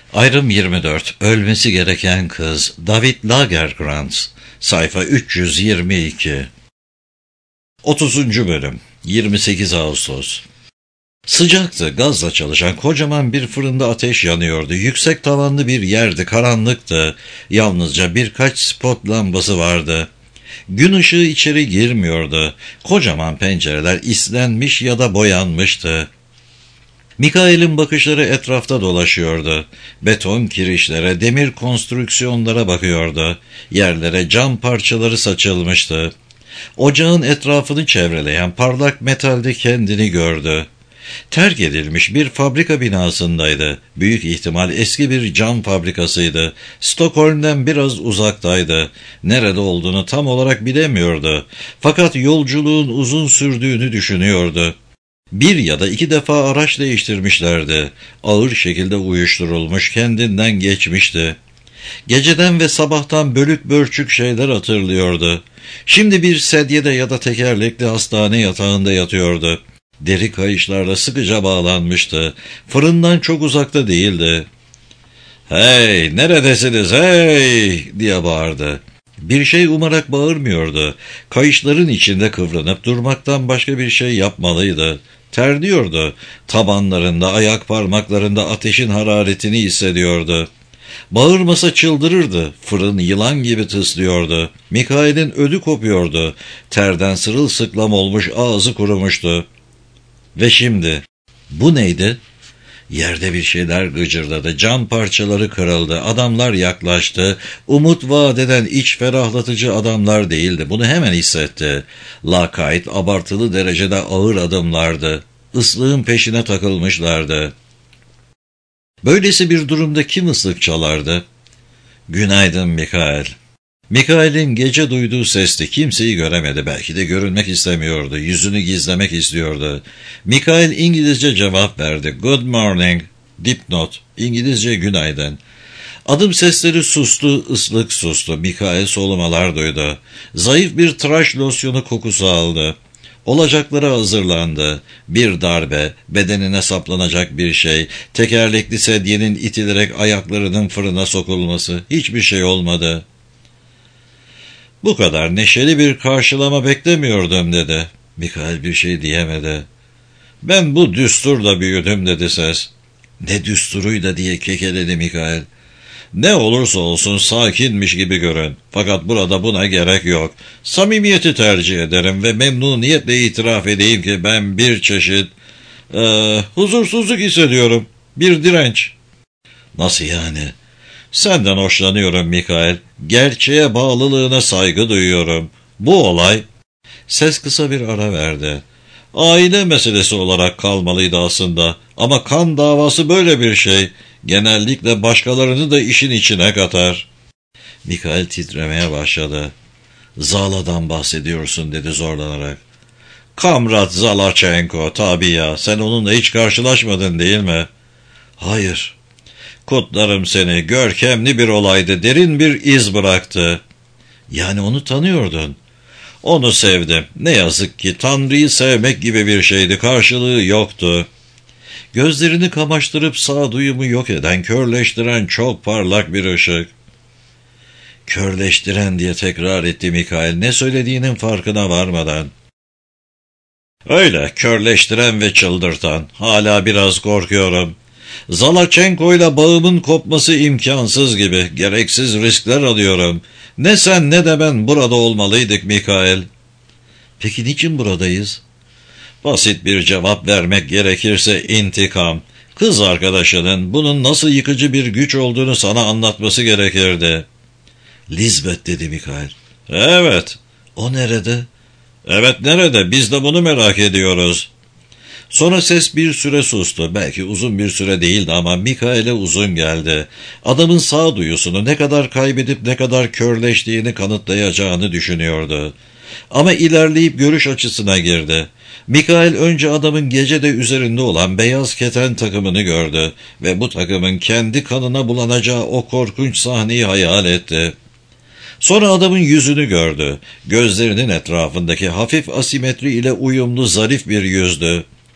Ayrım 24. Ölmesi gereken kız. David Lagercrantz. Sayfa 322. 30. bölüm. 28 Ağustos. Sıcaktı. Gazla çalışan kocaman bir fırında ateş yanıyordu. Yüksek tavanlı bir yerdi. Karanlıktı. Yalnızca birkaç spot lambası vardı. Gün ışığı içeri girmiyordu. Kocaman pencereler islenmiş ya da boyanmıştı. Mikael'in bakışları etrafta dolaşıyordu. Beton kirişlere, demir konstrüksiyonlara bakıyordu. Yerlere cam parçaları saçılmıştı. Ocağın etrafını çevreleyen parlak metalde kendini gördü. Terk edilmiş bir fabrika binasındaydı. Büyük ihtimal eski bir cam fabrikasıydı. Stockholm'den biraz uzaktaydı. Nerede olduğunu tam olarak bilemiyordu. Fakat yolculuğun uzun sürdüğünü düşünüyordu. 1 ya da 2 defa araç değiştirmişlerdi. Ağır şekilde uyuşturulmuş, kendinden geçmişti. Geceden ve sabahtan bölük bölçük şeyler hatırlıyordu. Şimdi bir sedyede ya da tekerlekli hastane yatağında yatıyordu. Deri kayışlarla sıkıca bağlanmıştı. Fırından çok uzakta değildi. "Hey, neredesiniz hey!" diye bağırdı. Bir şey umarak bağırmıyordu. Kayışların içinde kıvranıp durmaktan başka bir şey yapmalıydı. Terliyordu. Tabanlarında, ayak parmaklarında ateşin hararetini hissediyordu. Bağırmasa çıldırırdı. Fırın yılan gibi tıslıyordu. Mikael'in ödü kopuyordu. Terden sırılsıklam olmuş, ağzı kurumuştu. Ve şimdi, bu neydi? Yerde bir şeyler gıcırdadı. Cam parçaları kırıldı. Adamlar yaklaştı. Umut vaat eden iç ferahlatıcı adamlar değildi. Bunu hemen hissetti. Lakayt, abartılı derecede ağır adımlardı. Islığın peşine takılmışlardı. Böylesi bir durumda kim ıslık çalardı? "Günaydın Mikael." Mikael'in gece duyduğu sesti. Kimseyi göremedi. Belki de görünmek istemiyordu. Yüzünü gizlemek istiyordu. Mikael İngilizce cevap verdi. "Good morning." Dipnot. İngilizce günaydın. Adım sesleri sustu, ıslık sustu. Mikael solumalar duydu. Zayıf bir tıraş losyonu kokusu aldı. Olacaklara hazırlandı. Bir darbe, bedenine saplanacak bir şey, tekerlekli sedyenin itilerek ayaklarının fırına sokulması. Hiçbir şey olmadı. "Bu kadar neşeli bir karşılama beklemiyordum," dedi. Mikael bir şey diyemedi. "Ben bu düsturla büyüdüm," dedi ses. "Ne düsturuyla?" diye kekeledi Mikael. "Ne olursa olsun sakinmiş gibi görün. Fakat burada buna gerek yok. Samimiyeti tercih ederim ve memnuniyetle itiraf edeyim ki ben bir çeşit huzursuzluk hissediyorum. Bir direnç." "Nasıl yani?" "Senden hoşlanıyorum Mikael. Gerçeğe bağlılığına saygı duyuyorum. Bu olay..." Ses kısa bir ara verdi. "Aile meselesi olarak kalmalıydı aslında. Ama kan davası böyle bir şey. Genellikle başkalarını da işin içine katar." Mikael titremeye başladı. "Zala'dan bahsediyorsun," dedi zorlanarak. "Kamrat Zalachenko, tabii ya. Sen onunla hiç karşılaşmadın değil mi?" "Hayır." "Kutlarım seni. Görkemli bir olaydı. Derin bir iz bıraktı." "Yani onu tanıyordun?" "Onu sevdim. Ne yazık ki Tanrı'yı sevmek gibi bir şeydi. Karşılığı yoktu." Gözlerini kamaştırıp sağduyumu yok eden, körleştiren çok parlak bir ışık. "Körleştiren," diye tekrar etti Mikael, ne söylediğinin farkına varmadan. "Öyle, körleştiren ve çıldırtan. Hala biraz korkuyorum. Zalachenko'yla bağımın kopması imkansız gibi. Gereksiz riskler alıyorum. Ne sen ne de ben burada olmalıydık Mikael." "Peki niçin buradayız?" "Basit bir cevap vermek gerekirse intikam. Kız arkadaşının bunun nasıl yıkıcı bir güç olduğunu sana anlatması gerekirdi." "Lisbeth," dedi Mikael. "Evet." "O nerede?" "Evet, nerede? Biz de bunu merak ediyoruz." Sonra ses bir süre sustu. Belki uzun bir süre değildi ama Mikael'e uzun geldi. Adamın sağduyusunu ne kadar kaybedip ne kadar körleştiğini kanıtlayacağını düşünüyordu. Ama ilerleyip görüş açısına girdi. Mikael önce adamın gecede üzerinde olan beyaz keten takımını gördü ve bu takımın kendi kanına bulanacağı o korkunç sahneyi hayal etti. Sonra adamın yüzünü gördü. Gözlerinin etrafındaki hafif asimetri ile uyumlu zarif bir yüzdü.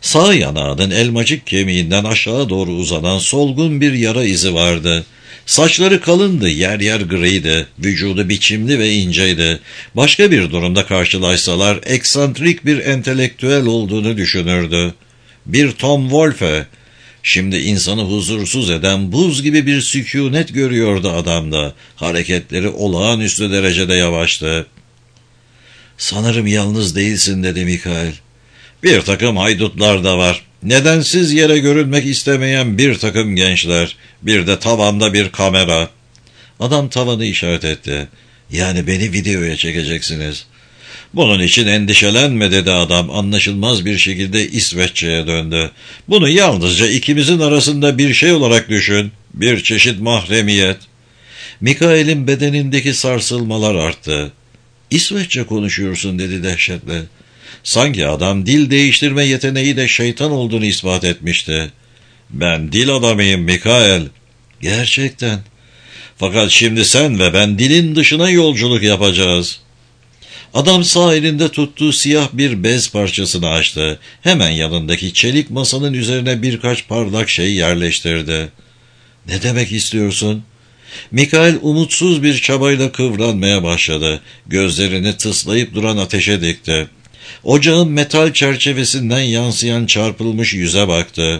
Sağ yanağının elmacık kemiğinden aşağı doğru uzanan solgun bir yara izi vardı. Saçları kalındı, yer yer griydi, vücudu biçimli ve inceydi. Başka bir durumda karşılaşsalar eksantrik bir entelektüel olduğunu düşünürdü. Bir Tom Wolfe. Şimdi insanı huzursuz eden buz gibi bir sükunet görüyordu adamda. Hareketleri olağanüstü derecede yavaştı. "Sanırım yalnız değilsin," dedi Mikail. "Bir takım haydutlar da var. Nedensiz yere görünmek istemeyen bir takım gençler. Bir de tavanda bir kamera." Adam tavanı işaret etti. "Yani beni videoya çekeceksiniz." "Bunun için endişelenme," dedi adam. Anlaşılmaz bir şekilde İsveççe'ye döndü. "Bunu yalnızca ikimizin arasında bir şey olarak düşün. Bir çeşit mahremiyet." Mikail'in bedenindeki sarsılmalar arttı. "İsveççe konuşuyorsun," dedi dehşetle. Sanki adam dil değiştirme yeteneği de şeytan olduğunu ispat etmişti. "Ben dil adamıyım Mikail." "Gerçekten. Fakat şimdi sen ve ben dilin dışına yolculuk yapacağız." Adam sağ elinde tuttuğu siyah bir bez parçasını açtı. Hemen yanındaki çelik masanın üzerine birkaç parlak şey yerleştirdi. "Ne demek istiyorsun?" Mikail umutsuz bir çabayla kıvranmaya başladı. Gözlerini tıslayıp duran ateşe dikti. Ocağın metal çerçevesinden yansıyan çarpılmış yüze baktı.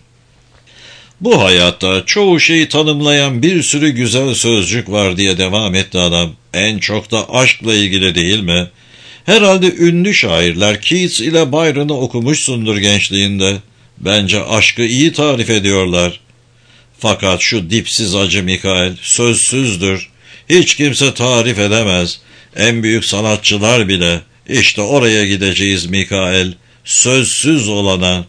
"Bu hayatta çoğu şeyi tanımlayan bir sürü güzel sözcük var," diye devam etti adam. "En çok da aşkla ilgili değil mi? Herhalde ünlü şairler Keats ile Byron'ı okumuşsundur gençliğinde. Bence aşkı iyi tarif ediyorlar. Fakat şu dipsiz acı Mikail sözsüzdür. Hiç kimse tarif edemez. En büyük sanatçılar bile. İşte oraya gideceğiz Mikail. Sözsüz olana."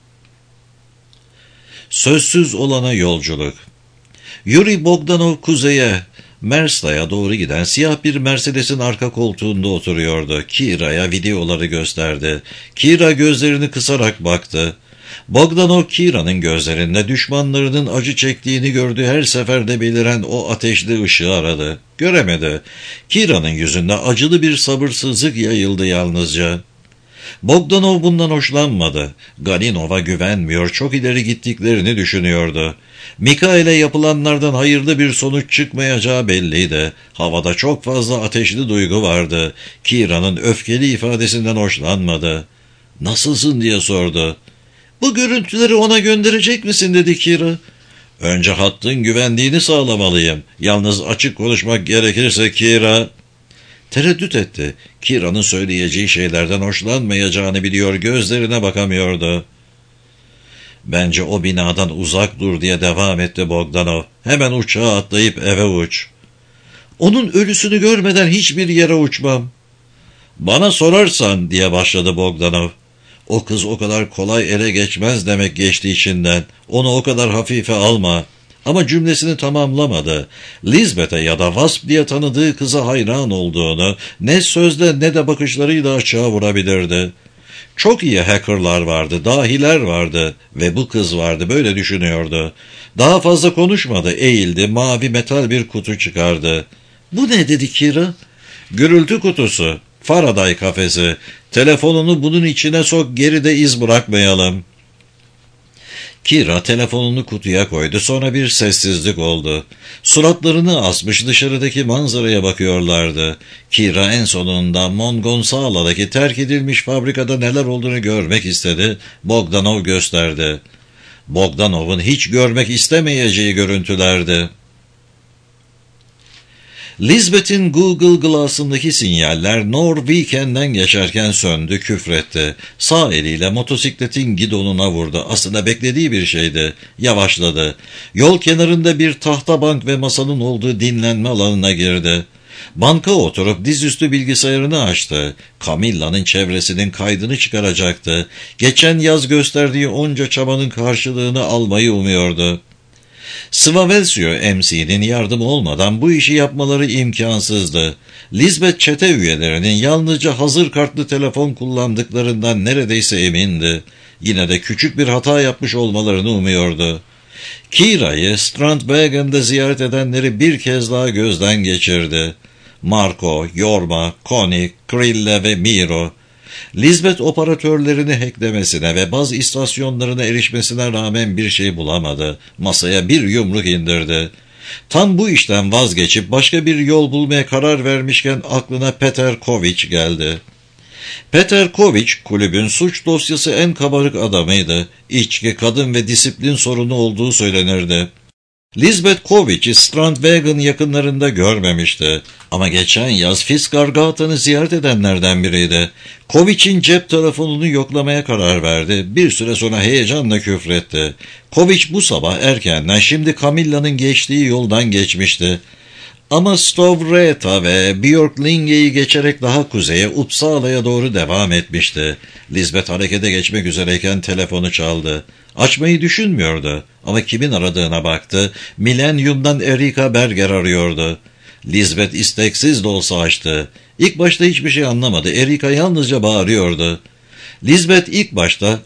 Sözsüz olana yolculuk. Yuri Bogdanov kuzeye, Mersla'ya doğru giden siyah bir Mercedes'in arka koltuğunda oturuyordu. Kira'ya videoları gösterdi. Kira gözlerini kısarak baktı. Bogdanov Kira'nın gözlerinde düşmanlarının acı çektiğini gördüğü her seferde beliren o ateşli ışığı aradı. Göremedi. Kira'nın yüzünde acılı bir sabırsızlık yayıldı yalnızca. Bogdanov bundan hoşlanmadı. Galinov'a güvenmiyor, çok ileri gittiklerini düşünüyordu. Mikail'e yapılanlardan hayırlı bir sonuç çıkmayacağı belliydi. Havada çok fazla ateşli duygu vardı. Kira'nın öfkeli ifadesinden hoşlanmadı. "Nasılsın?" diye sordu. "Bu görüntüleri ona gönderecek misin?" dedi Kira. "Önce hattın güvenliğini sağlamalıyım. Yalnız açık konuşmak gerekirse Kira..." Tereddüt etti. Kira'nın söyleyeceği şeylerden hoşlanmayacağını biliyor, gözlerine bakamıyordu. "Bence o binadan uzak dur," diye devam etti Bogdanov. "Hemen uçağa atlayıp eve uç." "Onun ölüsünü görmeden hiçbir yere uçmam." "Bana sorarsan," diye başladı Bogdanov. "O kız o kadar kolay ele geçmez," demek geçti içinden. "Onu o kadar hafife alma." Ama cümlesini tamamlamadı. Lisbeth'e ya da Wasp diye tanıdığı kıza hayran olduğunu ne sözle ne de bakışlarıyla açığa vurabilirdi. Çok iyi hackerlar vardı, dahiler vardı ve bu kız vardı, böyle düşünüyordu. Daha fazla konuşmadı, eğildi, mavi metal bir kutu çıkardı. "Bu ne?" dedi Kira. "Gürültü kutusu, Faraday kafesi. Telefonunu bunun içine sok, geride iz bırakmayalım." Kira telefonunu kutuya koydu, sonra bir sessizlik oldu. Suratlarını asmış dışarıdaki manzaraya bakıyorlardı. Kira en sonunda Mongonsala'daki terk edilmiş fabrikada neler olduğunu görmek istedi. Bogdanov gösterdi. Bogdanov'un hiç görmek istemeyeceği görüntülerdi. Lisbeth'in Google Glass'ındaki sinyaller Norwegen'den geçerken söndü, küfretti. Sağ eliyle motosikletin gidonuna vurdu. Aslında beklediği bir şeydi. Yavaşladı. Yol kenarında bir tahta bank ve masanın olduğu dinlenme alanına girdi. Banka oturup dizüstü bilgisayarını açtı. Camilla'nın çevresinin kaydını çıkaracaktı. Geçen yaz gösterdiği onca çabanın karşılığını almayı umuyordu. Svavelcio MC'nin yardımı olmadan bu işi yapmaları imkansızdı. Lisbeth çete üyelerinin yalnızca hazır kartlı telefon kullandıklarından neredeyse emindi. Yine de küçük bir hata yapmış olmalarını umuyordu. Kira'yı Strandvägen'de ziyaret edenleri bir kez daha gözden geçirdi. Marco, Jorma, Connie, Krille ve Miro. Lisbeth operatörlerini hacklemesine ve baz istasyonlarına erişmesine rağmen bir şey bulamadı. Masaya bir yumruk indirdi. Tam bu işten vazgeçip başka bir yol bulmaya karar vermişken aklına Peter Kovic geldi. Peter Kovic, kulübün suç dosyası en kabarık adamıydı. İçki, kadın ve disiplin sorunu olduğu söylenirdi. Lisbeth Kovic'i Strandvägen yakınlarında görmemişti. Ama geçen yaz Fiskars-gatan'ı ziyaret edenlerden biriydi. Kovic'in cep telefonunu yoklamaya karar verdi. Bir süre sonra heyecanla küfretti. Kovic bu sabah erkenden şimdi Camilla'nın geçtiği yoldan geçmişti. Ama Stovreta ve Björklinge'yi geçerek daha kuzeye Uppsala'ya doğru devam etmişti. Lisbeth harekete geçmek üzereyken telefonu çaldı. Açmayı düşünmüyordu ama kimin aradığına baktı. Millennium'dan Erika Berger arıyordu. Lisbeth isteksiz de olsa açtı. İlk başta hiçbir şey anlamadı. Erika yalnızca bağırıyordu. Lisbeth ilk başta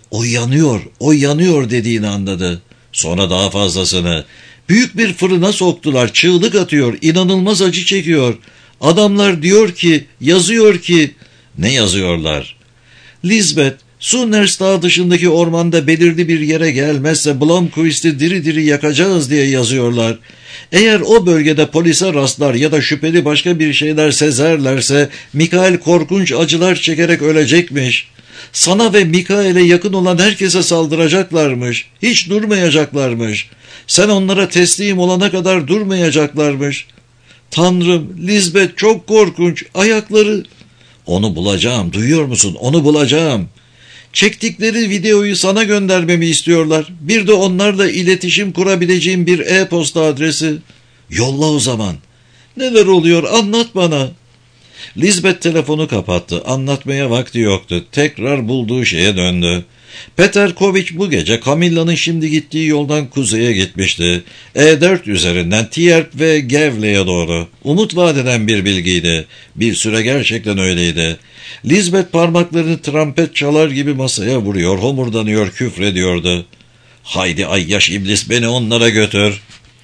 o yanıyor dediğini anladı. Sonra daha fazlasını. Büyük bir fırına soktular, çığlık atıyor, inanılmaz acı çekiyor. Adamlar diyor ki, yazıyor ki... Ne yazıyorlar? Lisbeth, Sunners Dağı dışındaki ormanda belirli bir yere gelmezse Blomqvist'i diri diri yakacağız diye yazıyorlar. Eğer o bölgede polise rastlar ya da şüpheli başka bir şeyler sezerlerse Mikael korkunç acılar çekerek ölecekmiş. Sana ve Mikael'e yakın olan herkese saldıracaklarmış. Hiç durmayacaklarmış. Sen onlara teslim olana kadar durmayacaklarmış. Tanrım, Lisbeth çok korkunç. Ayakları... Onu bulacağım, duyuyor musun? Onu bulacağım. Çektikleri videoyu sana göndermemi istiyorlar. Bir de onlarla iletişim kurabileceğim bir e-posta adresi. Yolla o zaman. Neler oluyor? Anlat bana. Lisbeth telefonu kapattı. Anlatmaya vakti yoktu. Tekrar bulduğu şeye döndü. Peter Kovic bu gece Camilla'nın şimdi gittiği yoldan kuzeye gitmişti. E4 üzerinden Tierp ve Gävle'ye doğru. Umut vadeden bir bilgiydi. Bir süre gerçekten öyleydi. Lisbeth parmaklarını trompet çalar gibi masaya vuruyor, homurdanıyor, küfrediyordu. Haydi ayyaş iblis, beni onlara götür.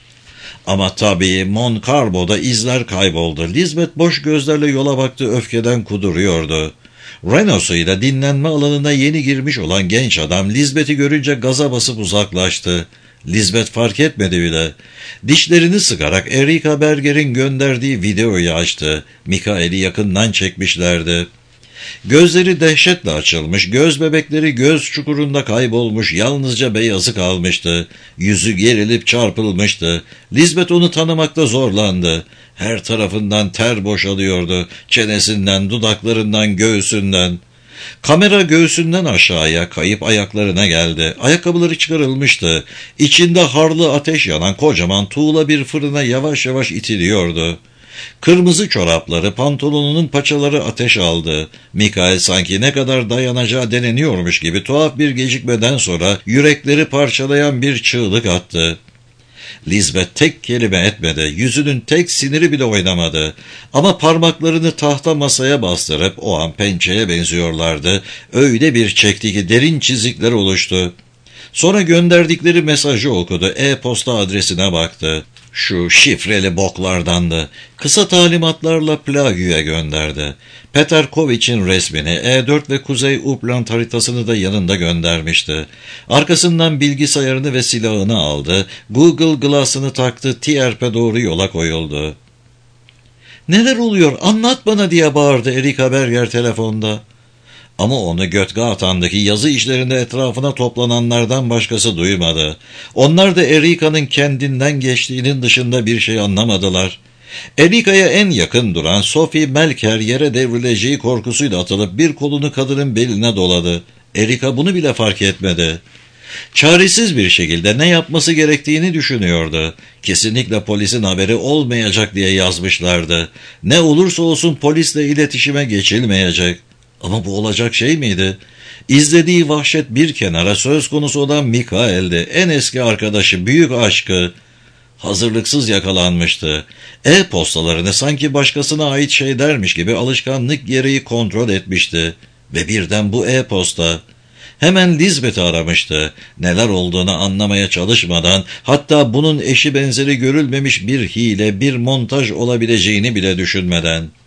Ama tabii Moncarbo'da izler kayboldu. Lisbeth boş gözlerle yola baktı, öfkeden kuduruyordu. Renault'suyla dinlenme alanına yeni girmiş olan genç adam Lisbeth'i görünce gaza basıp uzaklaştı. Lisbeth fark etmedi bile. Dişlerini sıkarak Erika Berger'in gönderdiği videoyu açtı. Mikael'i yakından çekmişlerdi. Gözleri dehşetle açılmış, göz bebekleri göz çukurunda kaybolmuş, yalnızca beyazı kalmıştı. Yüzü gerilip çarpılmıştı. Lisbeth onu tanımakta zorlandı. Her tarafından ter boşalıyordu. Çenesinden, dudaklarından, göğsünden. Kamera göğsünden aşağıya kayıp ayaklarına geldi. Ayakkabıları çıkarılmıştı. İçinde harlı ateş yanan kocaman tuğla bir fırına yavaş yavaş itiliyordu. Kırmızı çorapları, pantolonunun paçaları ateş aldı. Mikael sanki ne kadar dayanacağı deneniyormuş gibi tuhaf bir gecikmeden sonra yürekleri parçalayan bir çığlık attı. Lisbeth tek kelime etmedi, yüzünün tek siniri bile oynamadı. Ama parmaklarını tahta masaya bastırıp o an pençeye benziyorlardı. Öyle bir çekti ki derin çizikler oluştu. Sonra gönderdikleri mesajı okudu, e-posta adresine baktı. Şu şifreli boklardandı. Kısa talimatlarla Plague'ye gönderdi. Peter Kovic'in resmini, E4 ve Kuzey Uppland haritasını da yanında göndermişti. Arkasından bilgisayarını ve silahını aldı. Google Glass'ını taktı, Tierp'e doğru yola koyuldu. "Neler oluyor? Anlat bana!" diye bağırdı Erika Berger telefonda. Ama onu Götgatan'daki yazı işlerinde etrafına toplananlardan başkası duymadı. Onlar da Erika'nın kendinden geçtiğinin dışında bir şey anlamadılar. Erika'ya en yakın duran Sophie Melker yere devrileceği korkusuyla atılıp bir kolunu kadının beline doladı. Erika bunu bile fark etmedi. Çaresiz bir şekilde ne yapması gerektiğini düşünüyordu. Kesinlikle polisin haberi olmayacak diye yazmışlardı. Ne olursa olsun polisle iletişime geçilmeyecek. Ama bu olacak şey miydi? İzlediği vahşet bir kenara, söz konusu olan Mikael'di. En eski arkadaşı, büyük aşkı. Hazırlıksız yakalanmıştı. E-postalarını sanki başkasına ait şeylermiş gibi alışkanlık gereği kontrol etmişti. Ve birden bu e-posta. Hemen Lisbeth'i aramıştı. Neler olduğunu anlamaya çalışmadan, hatta bunun eşi benzeri görülmemiş bir hile, bir montaj olabileceğini bile düşünmeden.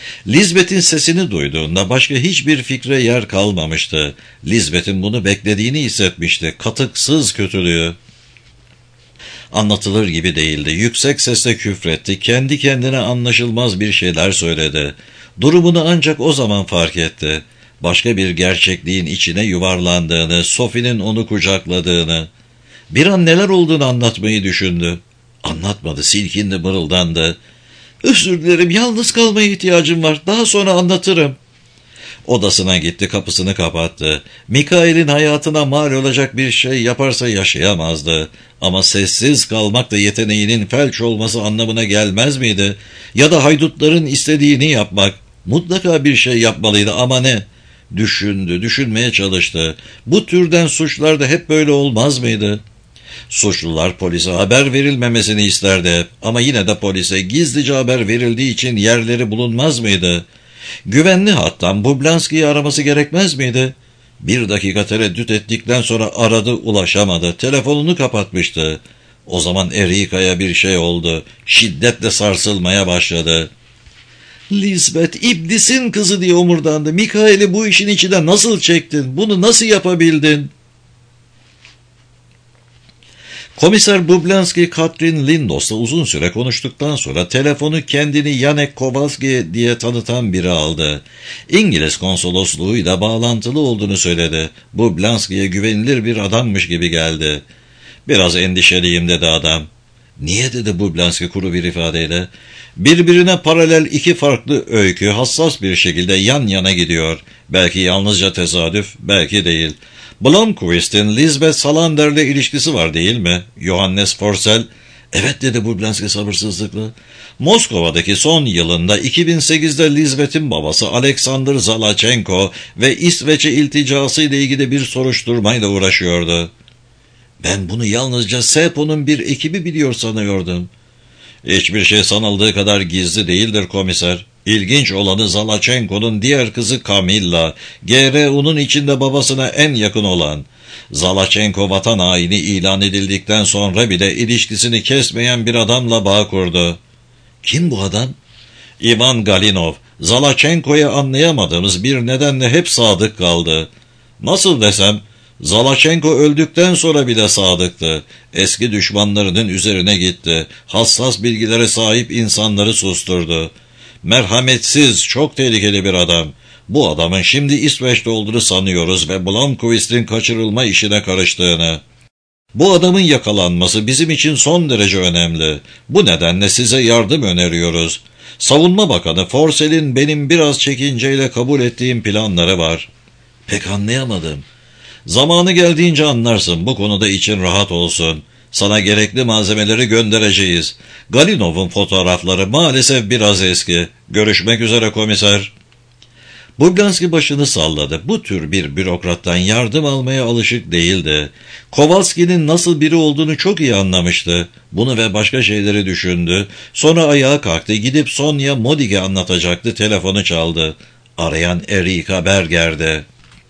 Lisbeth'in sesini duyduğunda başka hiçbir fikre yer kalmamıştı. Lisbeth'in bunu beklediğini hissetmişti. Katıksız kötülüğü. Anlatılır gibi değildi. Yüksek sesle küfretti. Kendi kendine anlaşılmaz bir şeyler söyledi. Durumunu ancak o zaman fark etti. Başka bir gerçekliğin içine yuvarlandığını, Sophie'nin onu kucakladığını. Bir an neler olduğunu anlatmayı düşündü. Anlatmadı, silkindi, mırıldandı. "Özür dilerim, yalnız kalmaya ihtiyacım var. Daha sonra anlatırım." Odasına gitti, kapısını kapattı. Mikail'in hayatına mal olacak bir şey yaparsa yaşayamazdı. Ama sessiz kalmak da yeteneğinin felç olması anlamına gelmez miydi? Ya da haydutların istediğini yapmak. Mutlaka bir şey yapmalıydı ama ne? Düşündü, düşünmeye çalıştı. Bu türden suçlarda hep böyle olmaz mıydı? Suçlular polise haber verilmemesini isterdi hep. Ama yine de polise gizlice haber verildiği için yerleri bulunmaz mıydı? Güvenli hattan Bublanski'yi araması gerekmez miydi? 1 dakika tereddüt ettikten sonra aradı, ulaşamadı. Telefonunu kapatmıştı. O zaman Erika'ya bir şey oldu. Şiddetle sarsılmaya başladı. "Lisbeth, iblisin kızı," diye omurdandı. "Mikail'i bu işin içine nasıl çektin? Bunu nasıl yapabildin?" Komiser Bublanski, Katrin Lindos'la uzun süre konuştuktan sonra telefonu kendini Janek Kowalski diye tanıtan biri aldı. İngiliz konsolosluğuyla bağlantılı olduğunu söyledi. Bublanski'ye güvenilir bir adammış gibi geldi. "Biraz endişeliyim," dedi adam. "Niye?" dedi Bublanski kuru bir ifadeyle. "Birbirine paralel 2 farklı öykü hassas bir şekilde yan yana gidiyor. Belki yalnızca tesadüf, belki değil. Blomqvist'in Lisbeth Salander'le ilişkisi var değil mi? Johannes Forsell." "Evet," dedi Bublanski sabırsızlıkla. "Moskova'daki son yılında 2008'de Lisbeth'in babası Alexander Zalachenko ve İsveç'e ilticası ile ilgili bir soruşturmayla uğraşıyordu." "Ben bunu yalnızca Sepo'nun bir ekibi biliyor sanıyordum." "Hiçbir şey sanıldığı kadar gizli değildir komiser. İlginç olanı Zalachenko'nun diğer kızı Camilla, GRU'nun içinde babasına en yakın olan. Zalachenko vatan haini ilan edildikten sonra bile ilişkisini kesmeyen bir adamla bağ kurdu." "Kim bu adam?" "Ivan Galinov. Zalachenko'ya anlayamadığımız bir nedenle hep sadık kaldı. Nasıl desem, Zalachenko öldükten sonra bile sadıktı. Eski düşmanlarının üzerine gitti. Hassas bilgilere sahip insanları susturdu. Merhametsiz, çok tehlikeli bir adam. Bu adamın şimdi İsveç'te olduğunu sanıyoruz ve Blomqvist'in kaçırılma işine karıştığını. Bu adamın yakalanması bizim için son derece önemli. Bu nedenle size yardım öneriyoruz. Savunma Bakanı Forsell'in benim biraz çekinceyle kabul ettiğim planları var." "Pek anlayamadım." "Zamanı geldiğince anlarsın. Bu konuda için rahat olsun. Sana gerekli malzemeleri göndereceğiz. Galinov'un fotoğrafları maalesef biraz eski. Görüşmek üzere komiser." Bublanski başını salladı. Bu tür bir bürokrattan yardım almaya alışık değildi. Kowalski'nin nasıl biri olduğunu çok iyi anlamıştı. Bunu ve başka şeyleri düşündü. Sonra ayağa kalktı. Gidip Sonya Modig'e anlatacaktı. Telefonu çaldı. Arayan Erika Berger'di.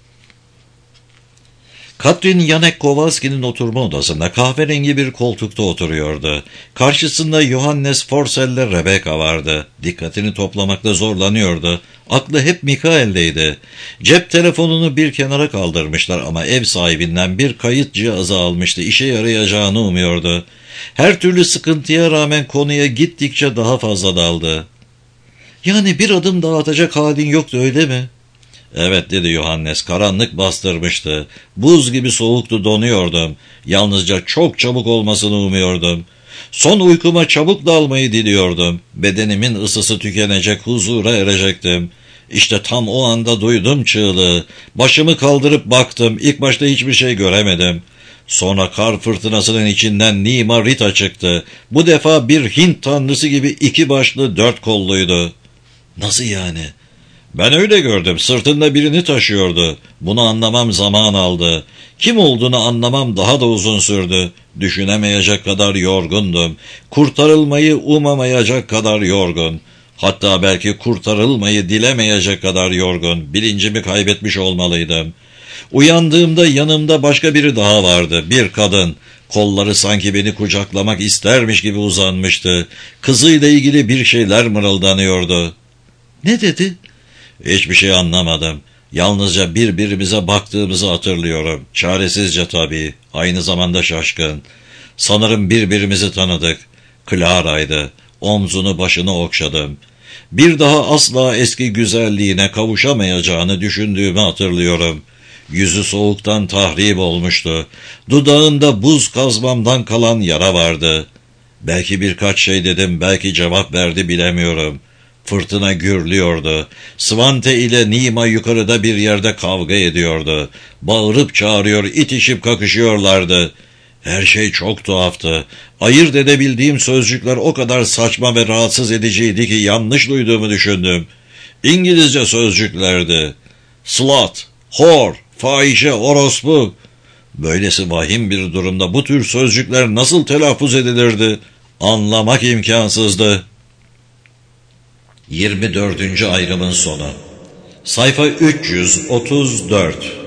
Katrin Janek Kowalski'nin oturma odasında kahverengi bir koltukta oturuyordu. Karşısında Johannes Forsell ile Rebecca vardı. Dikkatini toplamakta zorlanıyordu. Aklı hep Mikael'deydi. Cep telefonunu bir kenara kaldırmışlar ama ev sahibinden bir kayıt cihazı almıştı. İşe yarayacağını umuyordu. Her türlü sıkıntıya rağmen konuya gittikçe daha fazla daldı. "Yani bir adım daha atacak halin yoktu, öyle mi?" "Evet," dedi Johannes. "Karanlık bastırmıştı. Buz gibi soğuktu, donuyordum. Yalnızca çok çabuk olmasını umuyordum. Son uykuma çabuk dalmayı diliyordum. Bedenimin ısısı tükenecek, huzura erecektim. İşte tam o anda duydum çığlığı. Başımı kaldırıp baktım. İlk başta hiçbir şey göremedim. Sonra kar fırtınasının içinden Nima Rita çıktı. Bu defa bir Hint tanrısı gibi 2 başlı 4 kolluydu." "Nasıl yani?" "Ben öyle gördüm. Sırtında birini taşıyordu. Bunu anlamam zaman aldı. Kim olduğunu anlamam daha da uzun sürdü. Düşünemeyecek kadar yorgundum. Kurtarılmayı umamayacak kadar yorgun. Hatta belki kurtarılmayı dilemeyecek kadar yorgun. Bilincimi kaybetmiş olmalıydım. Uyandığımda yanımda başka biri daha vardı. Bir kadın. Kolları sanki beni kucaklamak istermiş gibi uzanmıştı. Kızıyla ilgili bir şeyler mırıldanıyordu." Ne dedi? Hiçbir şey anlamadım. Yalnızca birbirimize baktığımızı hatırlıyorum. Çaresizce tabii, aynı zamanda şaşkın. Sanırım birbirimizi tanıdık. Clara'ydı. Omzunu başını okşadım. Bir daha asla eski güzelliğine kavuşamayacağını düşündüğümü hatırlıyorum. Yüzü soğuktan tahrip olmuştu. Dudağında buz kazmamdan kalan yara vardı. Belki birkaç şey dedim, belki cevap verdi, bilemiyorum. Fırtına gürlüyordu. Svante ile Nima yukarıda bir yerde kavga ediyordu. Bağırıp çağırıyor, itişip kakışıyorlardı. Her şey çok tuhaftı. Ayırt edebildiğim sözcükler o kadar saçma ve rahatsız ediciydi ki yanlış duyduğumu düşündüm. İngilizce sözcüklerdi. Slut, whore, fahişe, orospu. Böylesi vahim bir durumda bu tür sözcükler nasıl telaffuz edilirdi? Anlamak imkansızdı. 24. ayrımın sonu. Sayfa 334.